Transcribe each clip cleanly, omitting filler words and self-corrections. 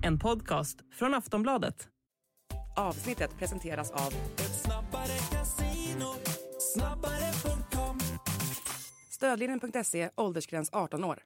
En podcast från Aftonbladet. Avsnittet presenteras av Ett snabbare casino, snabbare.com. Stödlinjen.se, åldersgräns 18 år.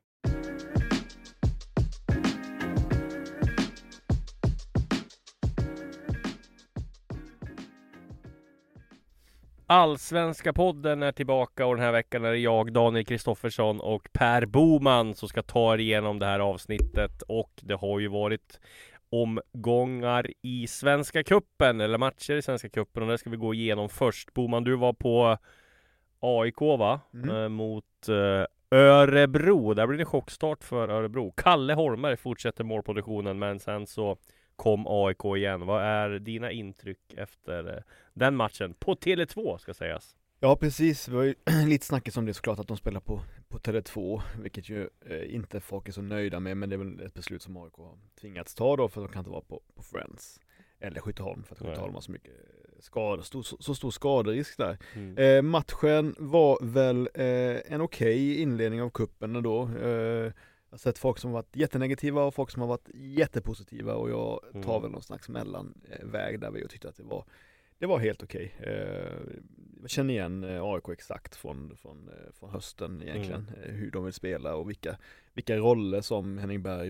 Allsvenska podden är tillbaka och den här veckan är det jag, Daniel Kristoffersson och Per Boman som ska ta er igenom det här avsnittet. Och det har ju varit omgångar i Svenska Cupen, eller matcher i Svenska Cupen, och det ska vi gå igenom först. Boman, du var på AIK va? Mot Örebro. Där blir det chockstart för Örebro. Kalle Holmberg fortsätter målproduktionen, men sen så kom AIK igen. Vad är dina intryck efter den matchen? På Tele2 ska sägas. Ja, precis. Det var ju lite snackigt om det såklart att de spelar på Tele2, vilket ju inte folk är så nöjda med, men det är väl ett beslut som AIK har tvingats ta då, för de kan inte vara på Friends eller Skytteholm, för att Skytteholm har så mycket skador, så stor skaderisk där. Matchen var väl en okej inledning av kuppen ändå. Jag har sett folk som har varit jättenegativa och folk som har varit jättepositiva, och jag tar väl någon slags mellanväg där vi tyckte att det var helt okej. Jag känner igen AIK exakt från hösten egentligen, hur de vill spela och vilka roller som Henning Berg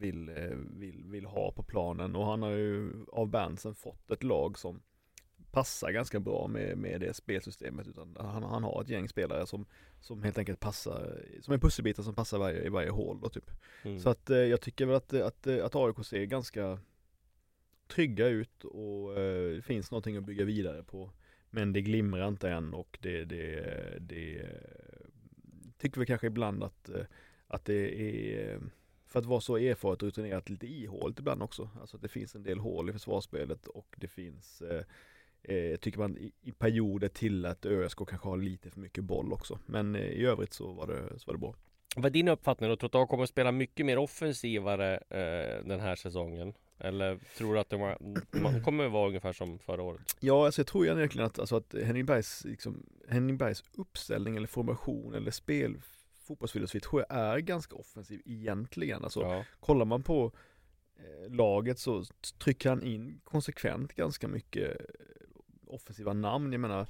vill ha på planen, och han har ju av Berntsen fått ett lag som passar ganska bra med det spelsystemet, utan han har ett gäng spelare som helt enkelt passar, som är pusselbitar som passar i varje hål då, typ. Så att jag tycker väl att AIK ser ganska trygga ut, och det finns någonting att bygga vidare på, men det glimrar inte än, och det tycker vi kanske ibland att det är, för att vara så erfaret och rutinerat, lite ihåligt ibland också. Alltså att det finns en del hål i försvarsspelet, och det finns tycker man i perioder till att ÖSK kanske har lite för mycket boll också, men i övrigt så var det bra. Vad är din uppfattning då? Tror du att de kommer att spela mycket mer offensivare den här säsongen? Eller tror du att man kommer att vara ungefär som förra året? Ja, alltså jag tror egentligen att Henning Bergs uppställning eller formation eller fotbollsfilosofi tror jag är ganska offensiv egentligen. Alltså, kollar man på laget så trycker han in konsekvent ganska mycket offensiva namn. Jag menar,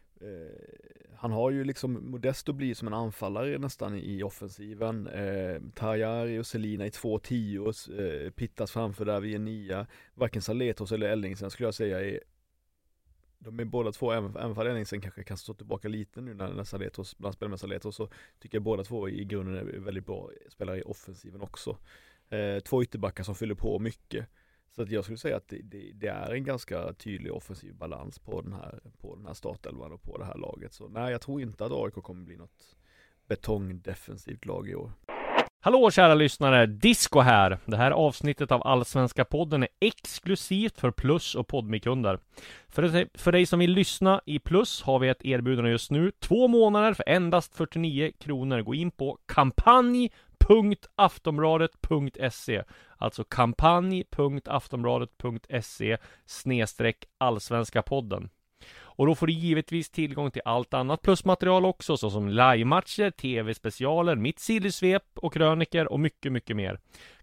han har ju liksom Modesto blir som en anfallare nästan i offensiven. Tarjari och Selina i 2-10, Pittas framför där vid en 9. Varken Saletos eller Ellingsen skulle jag säga de är båda två, även för Ellingsen kanske kan stå tillbaka lite nu när Saletos, bland spelar med Saletos, så tycker jag båda två i grunden är väldigt bra spelare i offensiven också. 2 ytterbackar som fyller på mycket. Så att jag skulle säga att det är en ganska tydlig offensiv balans på den här startelvan och på det här laget. Så nej, jag tror inte att AIK kommer bli något betongdefensivt lag i år. Hallå kära lyssnare, Disco här. Det här avsnittet av Allsvenska podden är exklusivt för Plus och Podmi-kunder. För dig som vill lyssna i Plus har vi ett erbjudande just nu. 2 månader för endast 49 kronor. Gå in på kampanj.aftonbladet.se. Alltså kampanj.aftonbladet.se/allsvenska podden. Och då får du givetvis tillgång till allt annat plusmaterial också, såsom live-matcher, tv-specialer, mitt sillysvep och kröniker och mycket, mycket mer.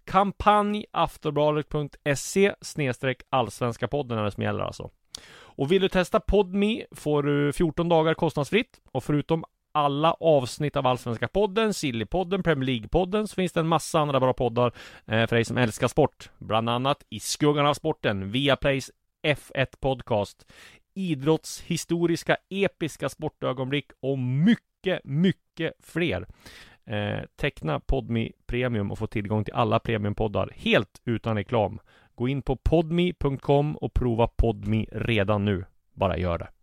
kampanj.aftonbladet.se/allsvenska podden är det som gäller alltså. Och vill du testa Podmi får du 14 dagar kostnadsfritt, och förutom alla avsnitt av Allsvenska podden, Sillypodden, Premier League-podden, så finns det en massa andra bra poddar för dig som älskar sport. Bland annat I skuggan av sporten, Viaplays F1-podcast, idrottshistoriska episka sportögonblick och mycket, mycket fler. Teckna Podmi Premium och få tillgång till alla premiumpoddar helt utan reklam. Gå in på podmi.com och prova Podmi redan nu. Bara gör det.